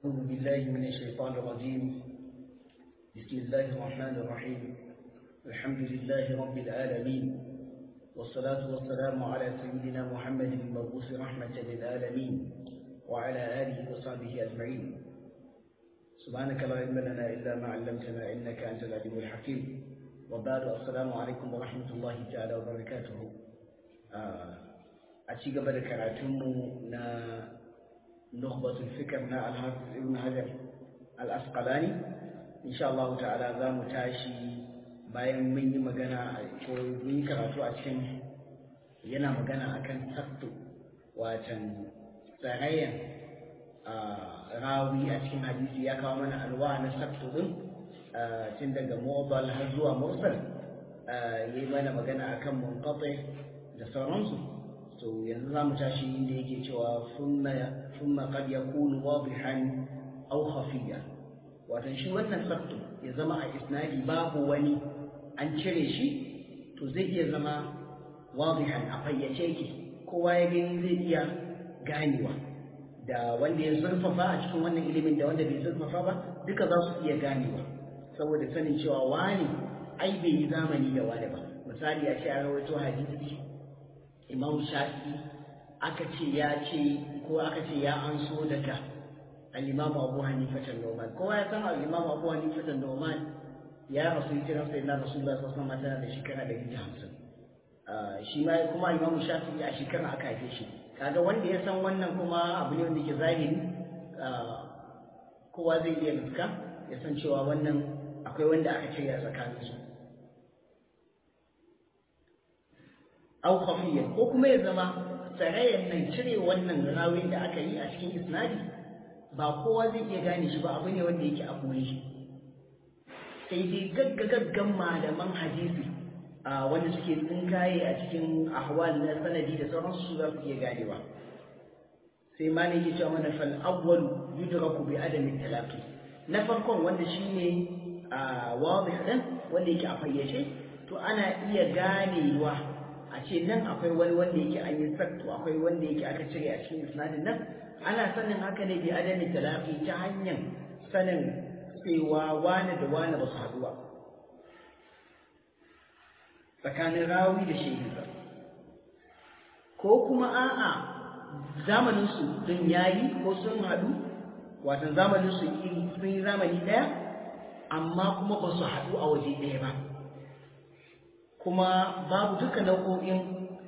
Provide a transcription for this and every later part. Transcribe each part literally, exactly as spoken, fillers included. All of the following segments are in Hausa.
أعوذ بالله من الشيطان الرجيم. بسم الله الرحمن الرحيم. الحمد لله رب العالمين، والصلاة والسلام على سيدنا محمد المبعوث رحمة للعالمين وعلى آله وصحبه أجمعين. سبحانك لا علم لنا إلا ما علمتنا إنك أنت العليم الحكيم. وبعد السلام عليكم ورحمة الله تعالى وبركاته. أشيء قبل كراتمو نا نخبة الفكر نا الحافظ ابن حجر الأسقلاني إن شاء الله تعالى ذا متاشي bayan mun yi magana ko mun yi karatu a cikin yana magana akan sakto watan tsarayen rawi a cikin hadisi ya kawo mana alwa na sakto din tun daga mobile har zuwa mursal yayi mana magana akan munqati da sauransu. to yanzu zamu tashi inda yake cewa sunna thumma qad yakunu wadihan aw khafiya, watan shi wannan sakto ya zama a isnadi babu wani an cire shi, to zai iya zama wadihan a fayyace yake, kowa ya gani zai iya ganewa, da wanda ya zurfafa a cikin wannan ilimin da wanda bai zurfafa ba duka za su iya ganewa, saboda sanin cewa wani ai bai yi zamani da wani ba. Misali a ce a rawaito hadisi Imam Shafi'i aka ce ya ce ko aka ce ya anso daga al-Imam Abu Hanifa an-Nu'man. Kowa ya san al-Imam Abu Hanifa an-Nu'man ya rasu hijiran sai na Rasulullah sallallahu alaihi wasallam da shekara ɗari da hamsin. Shi ma kuma Imam Shafi'i a shekara aka haife shi. Kaga wanda ya san wannan kuma abu ne wanda ke zahiri, kowa zai iya riska ya san cewa wannan akwai wanda aka cire a tsakanin su. Au khafiyan, ko kuma ya zama tsarayen nan cire wannan rawin da aka yi a cikin isnadi ba kowa zai iya gane shi ba, abu ne wanda yake a boye shi. sai dai gaggagaggan malaman hadisi a wanda suke tsinkaye a cikin ahwal na sanadi da sauransu su za su iya ganewa. sai ma ne yake cewa mana fal awwal yudraku bi adami talaqi, na farkon wanda shine a wadih din wanda yake a fayyace, to ana iya ganewa a ce nan akwai wani wanda yake an yi sakto, akwai wanda yake aka cire a cikin isnadin nan. ana sanin haka ne bi adami talaqi ta hanyar sanin cewa wane da wane ba su haɗu ba tsakanin rawi da shehinsa, ko kuma a'a zamaninsu sun yayi ko sun haɗu, watan zamaninsu sun yi zamani ɗaya amma kuma ba su haɗu a waje ɗaya ba, kuma babu duka nau'o'in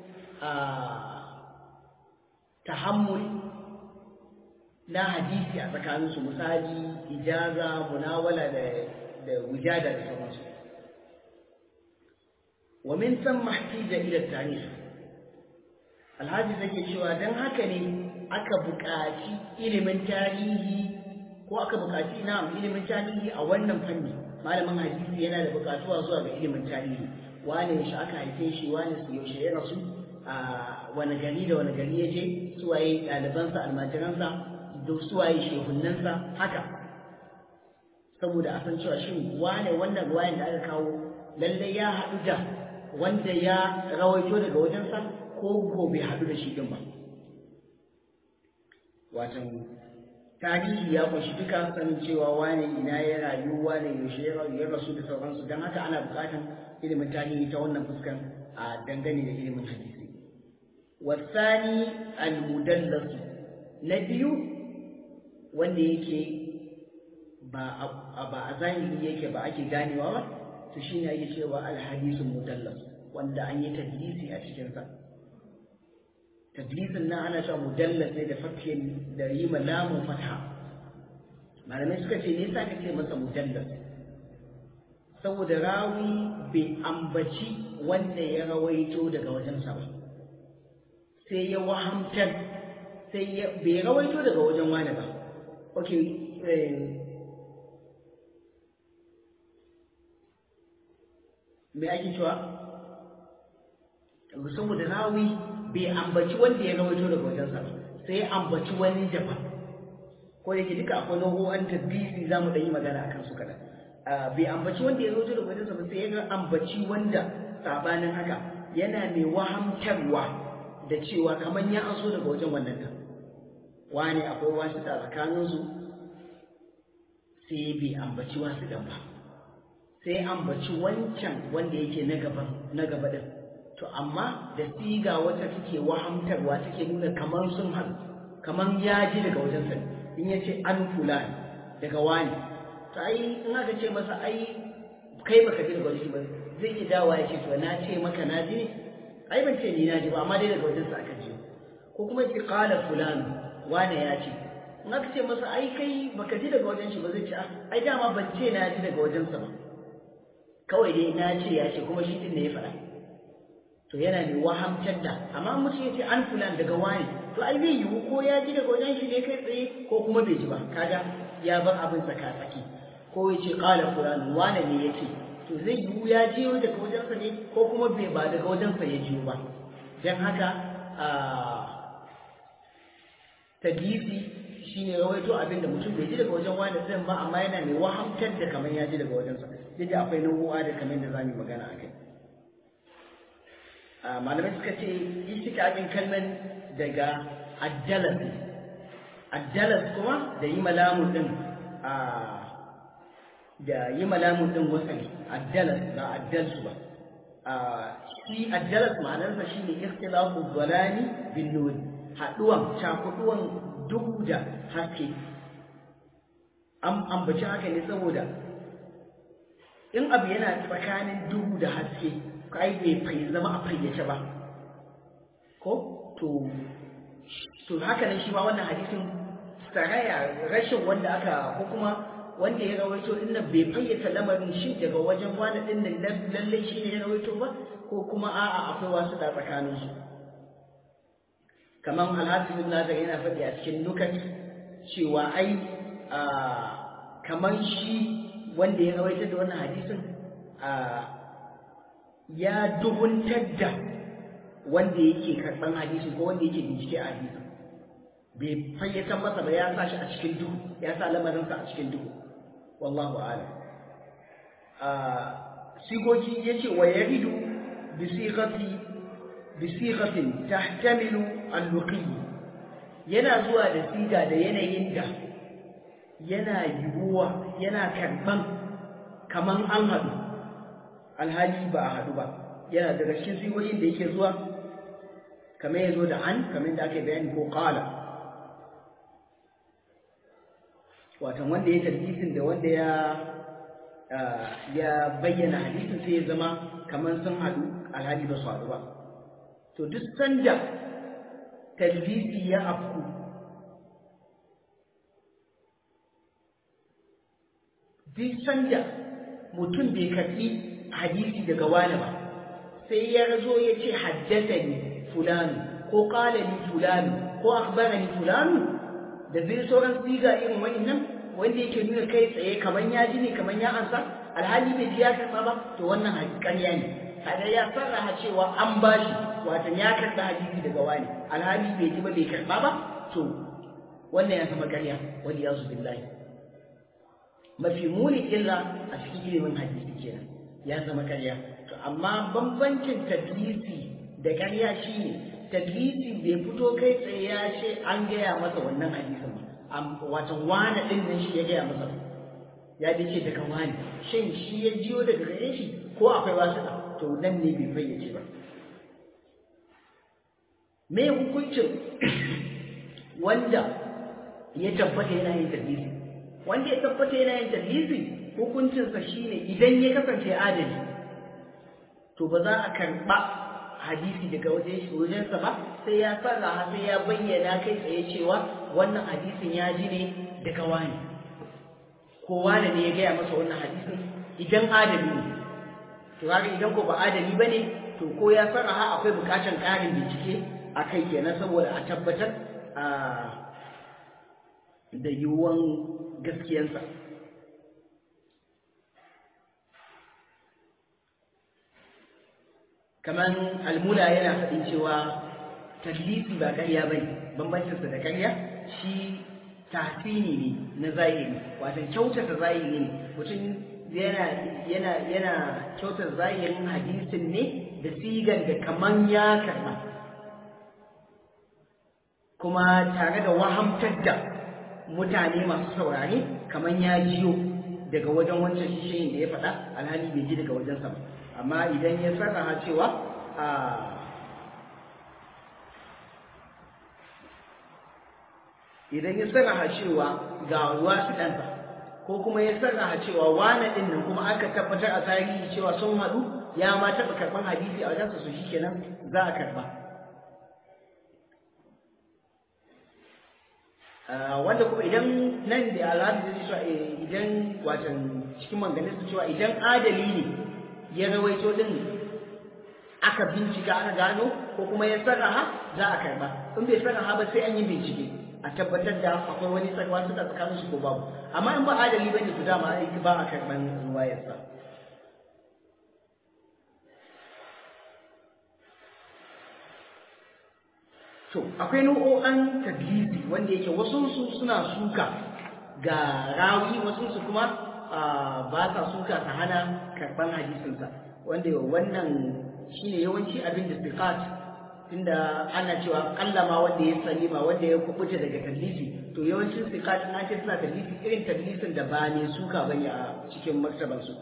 tahammul na hadisi a tsakaninsu, misali ijaza, munawala da da wujada da sauransu. wa min thumma ihtija ila tarikh, alhaji zake cewa dan haka ne aka buƙaci ilimin tarihi ko aka buƙaci na ilimin tarihi a wannan fanni. Malamin hadisi yana da buƙatuwa zuwa ga ilimin tarihi, wane yaushe aka haife shi, wane yaushe ya rasu, a wani gari da wani gari ya je, suwaye ɗalibansa, almajiransa, da suwaye shehunnansa, haka, saboda a san cewa shin wane wannan ruwayan da aka kawo lallai ya haɗu da wanda ya rawaito daga wajensa ko ko bai haɗu da shi din ba. Watan tarihi ya kunshi duka sanin cewa wane ina ya rayu, wane yaushe ya rasu da sauransu, don haka ana buƙatar ilimin tarihi ta wannan fuskan a dangane da ilimin hadisi. Wasani al-mudallas, na biyu wanda yake ba a zahiri yake ba ake ganewa ba, to shine ake cewa al-hadisul mudallas, wanda an yi tadlisi a cikin sa. Tadlisin nan ana cewa mudallas ne da fathin da yi malamun fatha. Malamai suka ce ne yasa kake masa mudallas, saboda rawi bai ambaci wanda ya rawaito daga wajensa ba, sai ya wahamtar, sai ya bai rawaito daga wajen wani ba. Okay, me ake cewa saboda rawi bai ambaci wanda ya rawaito daga wajensa ba, sai ya ambaci wani daban. ko da ke duka akwai nau'o'an tadbisi za mu ɗan yi magana akan su kaɗan. Bai ambaci wanda ya rawaito daga wajensa ba, sai ya ambaci wanda sabanin haka yana mai wahamtarwa da cewa kamar ya an so daga wajen wannan ta. wani akwai wasu tsakaninsu sai bai ambaci wasu dan ba sai ambaci wancan wanda yake na gaban na gaba din to amma da siga wata take wahamtarwa take nuna kamar sun haɗu kamar ya ji daga wajen sa in yace an fulani daga wani to ai in aka ce masa ai kai baka ji daga wajen ba zai ki dawa ya ce to na ce maka na ji ne ai ban ce ni na ji ba amma dai daga wajen sa aka ji ko kuma ki qala fulani wani ya ce in aka ce masa ai kai baka ji daga wajen shi ba zai ce ai dama ban ce na ji daga wajen sa ba kawai dai na ce ya ce kuma shi din ne ya faɗa to yana ne wahamtar da amma mutum ya ce an fulan daga wani to ai zai yiwu ko ya ji daga wajen shi ne kai tsaye ko kuma bai ji ba kaga ya bar abin tsaka tsaki ko ya ce qala fulan wani ne ya ce to zai yiwu ya ji daga wajen sa ne ko kuma bai ba daga wajen sa ya ji ba dan haka a tadlisi shine rawaito abin da mutum bai ji daga wajen wani din ba amma yana mai wahamtar da kamar ya ji daga wajen sa duk akwai nau'u'a da kamar da zamu magana akai malamai suka ce istiqaqin kalman daga addalas addalas kuma da yi malamun din a da yi malamun din wasali addalas ba addalsu ba a shi addalas ma'anarsa shine ikhtilafu dhalali bin nur haduwan cakuduwan duhu da haske an ambaci haka ne saboda in abu yana tsakanin duhu da haske kai bai zama a fayyace ba ko to to haka ne shi ma wannan hadisin saraya rashin wanda aka ko kuma wanda ya rawaito din nan bai fayyace lamarin shi daga wajen wani din nan lalle shi ne ya rawaito ba ko kuma a'a akwai wasu da tsakanin su kaman al-Hafiz ibn Hajar yana faɗi a cikin nukat cewa ai kaman shi wanda ya rawaito da wannan hadisin ya duhuntar da wanda yake karɓan hadisin ko wanda yake bincike a hadisin bai fayyace masa ba ya sa shi a cikin duhu ya sa lamarinsa a cikin duhu wallahu a'lam sigoki yace wa yaridu bi sighati bi sighatin tahtamilu al-luqi yana zuwa da siga da yanayin da yana yiwuwa yana karban kaman an hadu alhali ba a hadu ba yana daga cikin sigoyin da yake zuwa kamar yazo da an kamar da aka bayani ko qala watan wanda ya tarbisin da wanda ya ya bayyana hadisin sai ya zama kaman sun hadu alhali ba su hadu ba to duk sanda talbisi ya afku duk sanda mutum bai karbi hadisi daga wani ba sai ya zo ya ce haddathani fulani ko qala li fulani ko akhbarani fulani da zai sauran siga irin wannan wanda yake nuna kai tsaye kaman ya ji ne kaman ya ansa alhali bai ji ya karba ba to wannan hakikariya ne kaga ya sarraha cewa an bashi wato ya karba hadisi daga wani alhali bai ji ba bai karba ba to wannan ya zama ƙarya wali yazu billahi mafi muni illa a cikin ilimin hadisi kenan ya zama ƙarya to amma bambancin tadlisi da ƙarya shine tadlisi bai fito kai tsaye ya ce an gaya masa wannan hadisin ba wato wani din nan shi ya gaya masa ya dace daga wani shin shi ya jiyo daga gare shi ko akwai wasu to nan ne bai fayyace ba me hukuncin wanda ya tabbata yana yin tadlisi wanda ya tabbata yana yin tadlisi hukuncinsa shine idan ya kasance adali to ba za a karba hadisi daga wajensa ba sai ya sarraha sai ya bayyana kai tsaye cewa wannan hadisin ya ji ne daga wani ko wani ne ya gaya masa wannan hadisin idan adali ne to haka idan ko ba adali bane to ko ya sarraha akwai bukatar ƙarin bincike a kai kenan saboda a tabbatar a da yiwuwan gaskiyarsa kaman almula yana faɗin cewa tadlisi ba ƙarya bane bambancinsa da ƙarya shi tasini ne na zahiri wato kyautata zahiri ne mutum yana yana yana kyautata zahirin hadisin ne da sigan da kaman ya karɓa kuma tare da wahamtar da mutane masu saurare kamar ya jiyo daga wajen wancan shishiyin da ya faɗa alhali bai ji daga wajensa ba. Amma idan ya sarraha cewa a idan ya sarraha cewa ga wasu ɗansa ko kuma ya sarraha cewa wane ɗin nan kuma aka tabbatar a tarihi cewa sun haɗu ya ma taɓa karɓar hadisi a wajensa su shi kenan za a karɓa. Wanda kuma idan nan da alhaji zai cewa idan watan cikin manganin su cewa idan adali ne ya rawaito din aka bincika aka gano ko kuma ya sarraha za a karɓa, in bai sarraha ba sai an yi bincike a tabbatar da akwai wani sarwa suka tsakanin su ko babu. Amma in ba adali bane to dama ba a karɓan ruwayarsa. To akwai nau'o'an tadlisi wanda yake wasu su suna suka ga rawi, wasu su kuma ba sa suka ta hana karban hadisinsa, wanda wannan shine yawanci abin da siqat, tunda ana cewa kallama wanda ya salima wanda ya kubuta daga tadlisi, to yawancin siqat an ce suna tadlisi irin tadlisin da ba ne suka bane a cikin martabansu.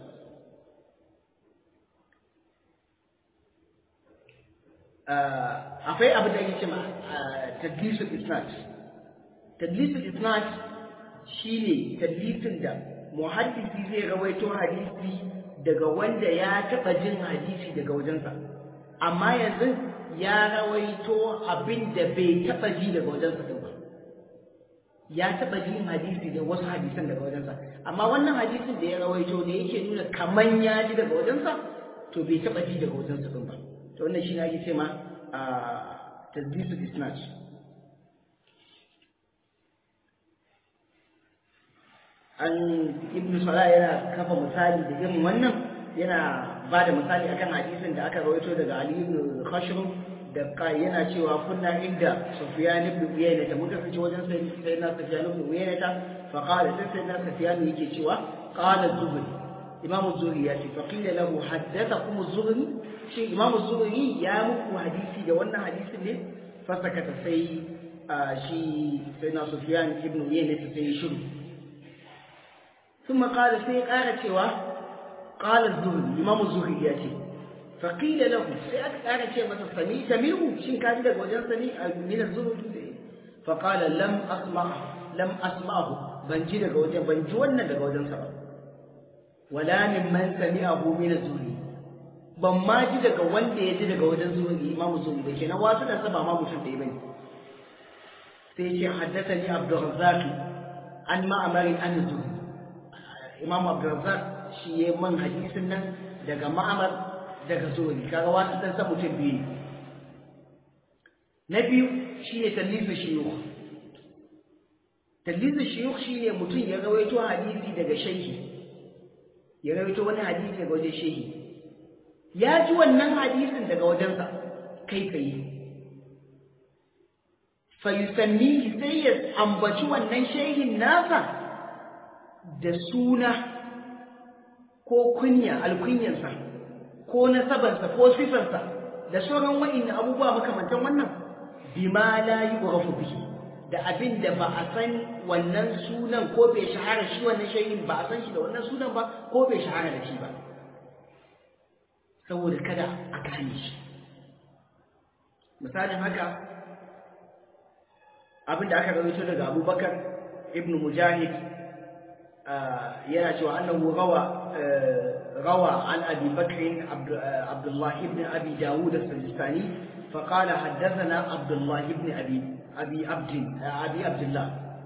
akwai abu da yake ma tadlisul isnad. Tadlisul isnad shine tadlisin da muhaddisi zai rawaito hadisi daga wanda ya taba jin hadisi daga wajensa, amma yanzu ya rawaito abin da bai taba ji daga wajensa din ba. Ya taba jin hadisi da wasu hadisan daga wajensa, amma wannan hadisin da ya rawaito da yake nuna kaman ya ji daga wajensa to bai taba ji daga wajensa din ba. To wannan shi ne ake ce ma a tadlisul isnad. An Ibn Salah yana kafa misali da irin wannan, yana ba da misali akan hadisin da aka rawaito daga Ali ibn Khashrum da kai yana cewa kunna inda Sufyan ibn Uyayna, da muka fice wajen sayyidina Sufyan ibn Uyayna, fa qala sayyidina Sufyan yake cewa qala az-Zuhri, Imam az-Zuhri ya ce fa qila lahu haddathakum az-Zuhri, shi Imam az-Zuhri ya muku hadisi da wannan hadisin ne? Fa sakata sai shi sayyidina Sufyan ibn Uyayna sai shiru. ثم قال سي قال cewa قال الزهري إمام الزهري ياتي فقيل له سي قال cewa masa sami tamiru shin ka ji daga wajen sani min az-zuhri, فقال لم اسمع لم اسمعه ban ji daga wajen ban ji wannan daga wajen sa ba, wala min man sami'ahu min az-zuhri, ban ma ji daga wanda ya ji daga wajen zuhri Imam Zuhri da kenan wasu da saba ma mutum da bane. sai ce haddathani Abdurrazzaq an Ma'mar an az-Zuhri, Imam Abdurrazzaq shi ya man hadisin nan daga Ma'mar daga Zuhri, kaga wasu dan sa mutum biyu. Na biyu shine tadlisu shuyukh. Tadlisu shuyukh shine mutum ya rawaito hadisi daga shehi, ya rawaito wani hadisi daga wajen shehi, ya ji wannan hadisin daga wajensa kai kai, fa yusammihi sai ya ambaci wannan shehin nasa da suna ko kunya alkunyansa ko nasabansa ko sifansa da sauran wa'in abubuwa makamantan wannan, bima la yughrafu bihi, da abin da ba a san wannan sunan ko bai shahara shi wannan shayin ba a san shi da wannan sunan ba ko bai shahara da shi ba, saboda kada a gane shi. Misalin haka abin da aka rawaito daga Abubakar ibn Mujahid yana cewa annahu rawa rawa an Abi Bakr Abdullah ibn Abi Dawud as-Sijistani fa qala haddathana Abdullah ibn Abi Abi Abd Abi Abdullah.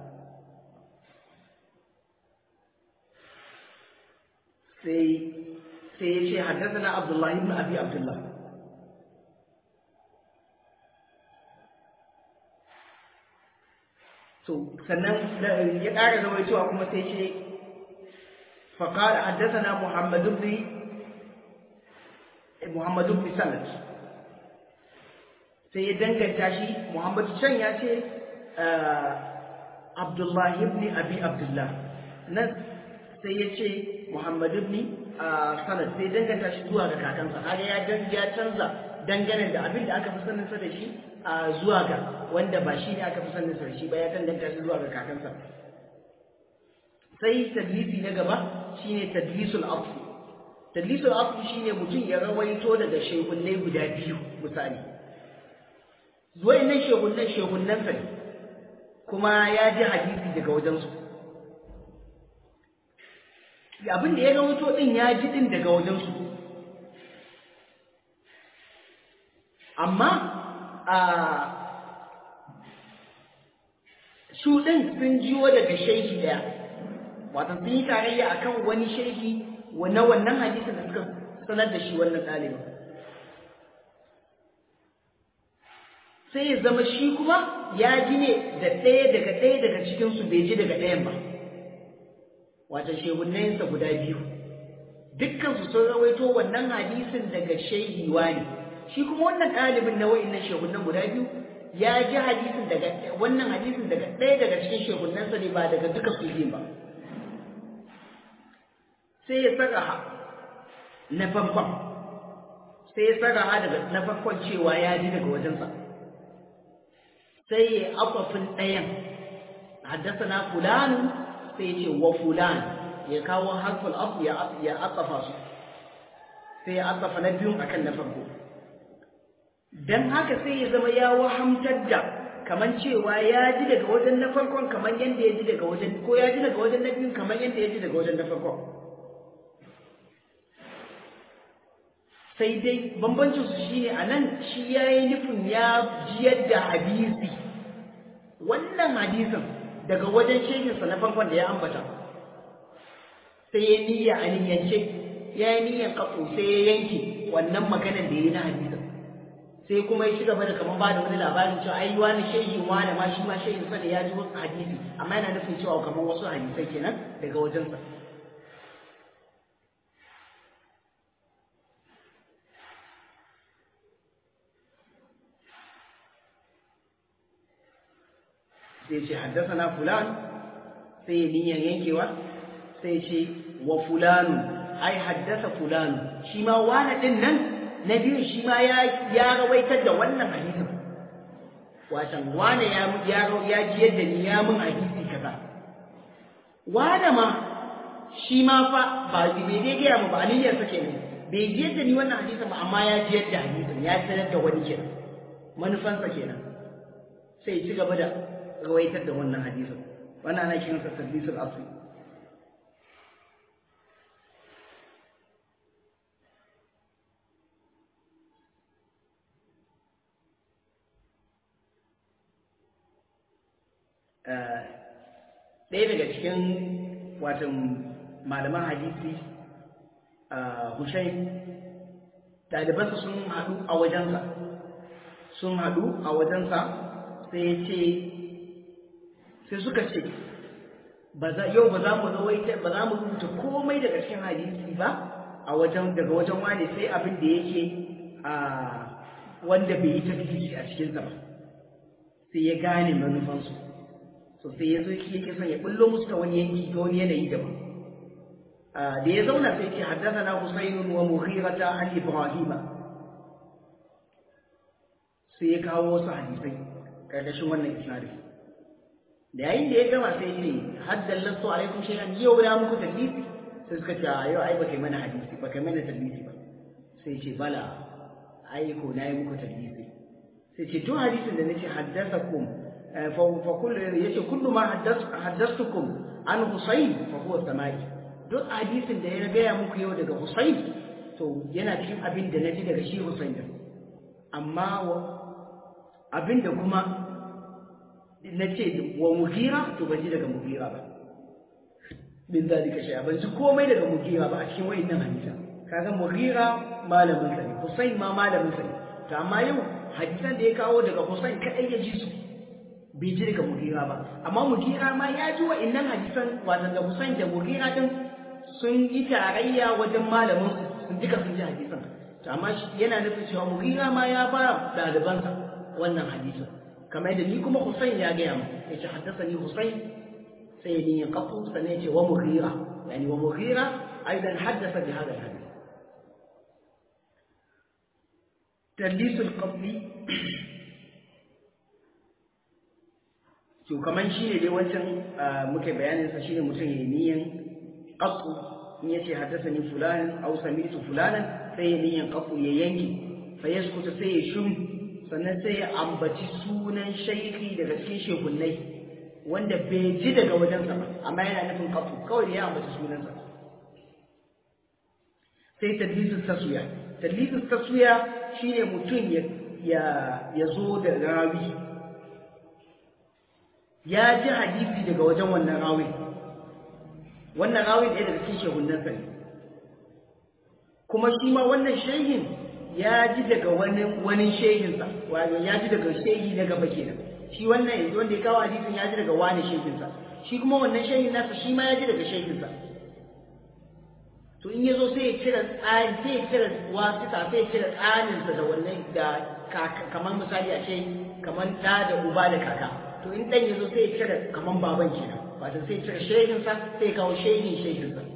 sai sai yace haddathana Abdullah ibn Abi Abdullah. so sannan ya ƙara rawaitowa kuma sai ce فقال حدثنا محمد بن محمد بن سند, sai ya danganta shi Muhammad can ya ce Abdullah ibn Abi Abdullah, nan sai ya ce Muhammad ibn Sanad, sai danganta shi zuwa ga kakansa. Haka ya ya canza dangane da abin da aka fi sanin sa da shi zuwa ga wanda ba shi ne aka fi sanin sa da shi ba, ya danganta shi zuwa ga kakansa. sai tadlisi na gaba shine tadlisul asli. Tadlisul asli shine mutum ya rawaito daga shehunnai guda biyu misali. Wayannan shehunnan shehunnan sa ne kuma ya ji hadisi daga wajen su. Abin da ya rawaito din ya ji din daga wajen su. Amma a su din sun jiwo daga shehi daya. Wato sun yi tarayya akan wani shehi na wannan hadisin da suka sanar da shi wannan ɗalibin. Sai ya zama shi kuma ya ji ne da ɗaya daga ɗaya daga cikinsu bai ji daga ɗayan ba. Wato shehunnayinsa guda biyu. Dukkansu sun rawaito wannan hadisin daga shehi wani. Shi kuma wannan ɗalibin na wa'innan shehunnan guda biyu ya ji hadisin daga wannan hadisin daga ɗaya daga cikin shehunnansa ne ba daga duka su ba. Sai ya saraha na farkon sai ya saraha daga na farkon cewa ya ji daga wajensa sai ya afafin ɗayan haddasa na fulani sai ya ce wa fulani ya kawo harful af ya asafa su sai ya asafa na biyun akan na farko dan haka sai ya zama ya wahamtar da kaman cewa ya ji daga wajen na farkon kaman yadda ya ji daga wajen ko ya ji daga wajen na biyun kaman yadda ya ji daga wajen na farkon. Sai dai bambancin su shine anan shi yayi nufin ya jiyar da hadisi wannan hadisin daga wajen shehin sa na farkon da ya ambata sai ya niyya a niyyance ya yi niyyan kafu sai ya yanke wannan maganar da yayi na hadisin sai kuma ya shiga da kaman ba da wani labarin cewa ai wani shehi wani ma shi ma shehin sa ne ya ji wasu hadisi amma yana nufin cewa kaman wasu hadisai kenan daga wajen sa. sai ce haddasa fulan sai niyyar yankewa sai ce wa fulanu ai haddasa fulanu shi ma wani din nan na biyu shi ma ya ya rawaitar da wannan hadisin wasan wani ya ya ya ji yadda ni ya mun hadisi kaza wani ma shi ma fa ba bai dai ga mu ba niyyar sa kenan bai ji yadda ni wannan hadisin ba amma ya ji yadda hadisin ya sanar da wani kenan manufansa kenan sai ci gaba da rawaitar da wannan hadisin wannan ana kiransa tadlisul asli. ɗaya daga cikin watan malaman hadisi Hushaym ɗalibansa sun haɗu a wajensa sun haɗu a wajensa sai ya ce sai suka ce yau ba za mu rawaita ba za mu rubuta komai daga cikin hadisi ba a wajen daga wajen wani sai abin da yake a wanda bai yi tafsiri a cikin sa ba sai ya gane manufansu so sai ya zo yake son ya bullo musu ta wani yanki ga wani yanayi daban da ya zauna sai ce haddathana Husayn wa Mughirata an Ibrahim sai ya kawo wasu hadisai karkashin wannan isnadin da yayin da ya gama sai ya ce haddallahu alaikum shay'an yau da muku tadlisi sai suka ce yau ai baka mana hadisi baka mana tadlisi ba sai ce bala ai ko nayi muku tadlisi sai ce to hadisin da nace haddathakum fa fa kullu yace kullu ma haddathtukum an Husayn fa huwa samai duk hadisin da ya gaya muku yau daga Husayn to yana cikin abin da naji daga shi Husayn amma abin da kuma nace wa Mughira to ban ji daga Mughira ba bin zalika shay ban ji komai daga Mughira ba a cikin wayannan hadisan kaga Mughira malamin sa ne Husayn ma malamin sa ne to amma yau hadisan da ya kawo daga Husayn kadai ya ji su bai ji daga Mughira ba amma Mughira ma ya ji wayannan hadisan wato da Husayn da Mughira din sun yi tarayya wajen malamin su sun jika sun ji hadisan to amma yana nufin cewa Mughira ma ya ba dalibansa wannan hadisin kamar da ni kuma Husayn ya ga mu yace haddathani Husayn sai ni qatu sanai ce wa Mughira yani wa Mughira aidan haddatha bi hadha al-hadith tadlis al-qabli to kaman shine dai wancan muke bayanin sa shine mutum yayi niyan qat'u in yace haddathani fulan aw sami'tu fulanan sai yayi niyan qat'u ya yanke fa yaskutu sai ya shum sannan sai ya ambaci sunan shaykhi daga cikin shehunnai wanda bai ji daga wajensa ba amma yana nufin qat'u kawai da ya ambaci sunansa. Sai tadlisus taswiya tadlisus taswiya shine mutum ya ya ya zo da rawi ya ji hadisi daga wajen wannan rawi wannan rawi ɗaya daga cikin shehunan sa kuma shi ma wannan shehin ya ji daga wani wani shehin sa wato ya ji daga shehi na gaba kenan shi wannan yanzu wanda ya kawo hadisin ya ji daga wani shehin sa shi kuma wannan shehin nasa shi ma ya ji daga shehin sa to in yazo sai ya cire tsarin sai ya cire wasita sai ya cire tsarin sa da wannan da kamar misali a ce kamar da da uba da kaka to in dan yazo sai ya cire kamar baban kenan wato sai ya cire shehin sa sai ya kawo shehin shehin sa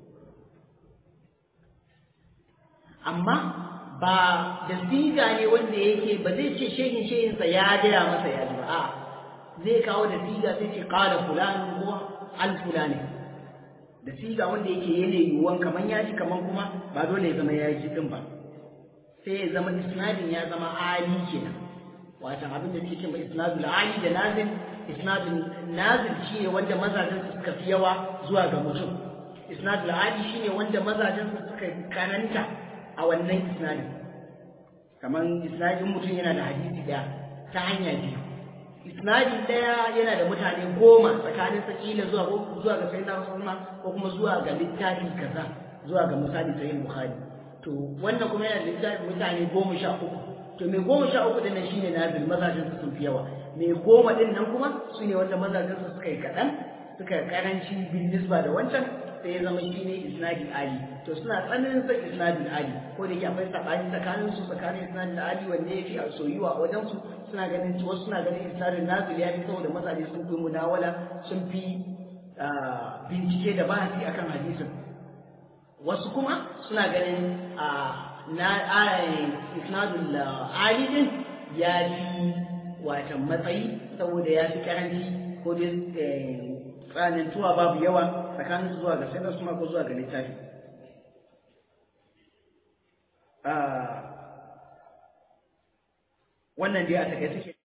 amma ba da siga ne wanda yake ba zai ce shehin shehin sa ya gaya masa ya ji ba a zai kawo da siga sai ce qala fulan ko al fulani da siga wanda yake yana yiwuwan kaman ya ji kaman kuma ba dole ya zama ya ji din ba sai ya zama isnadin ya zama ali kenan wato abin da suke cewa isnadul ali da nazil isnadul nazil shine wanda mazajin su suka fi yawa zuwa ga mutum isnadul ali shine wanda mazajin su suka kananta a wannan isnadin kaman isnadin mutum yana da hadisi daya ta hanya biyu isnadi daya yana da mutane goma tsakanin sakila zuwa zuwa ga sayyidina Rasulullah ko kuma zuwa ga littafi kaza zuwa ga misali sahih Bukhari to wannan kuma yana da littafi mutane goma sha uku to mai goma sha uku din nan shine nazil mazajin su sun fi yawa mai goma din nan kuma sune wanda mazajin su suka yi kadan suka karanci bin nisba da wancan sai ya zama shine isnadi ali to suna tsananin sa isnadi ali ko da yake akwai sabani tsakanin su tsakanin isnadi ali wanne yake a soyuwa a wajen su suna ganin wasu suna ganin isnadin nazil ya fi saboda mazaje sun fi munawala sun fi bincike da bahasi akan hadisin wasu kuma suna ganin na isnadul ali din ya fi watan matsayi saboda ya fi karanci ko dai tsanantuwa babu yawa tsakanin su zuwa ga sai su ko zuwa ga littafi wannan dai a takaice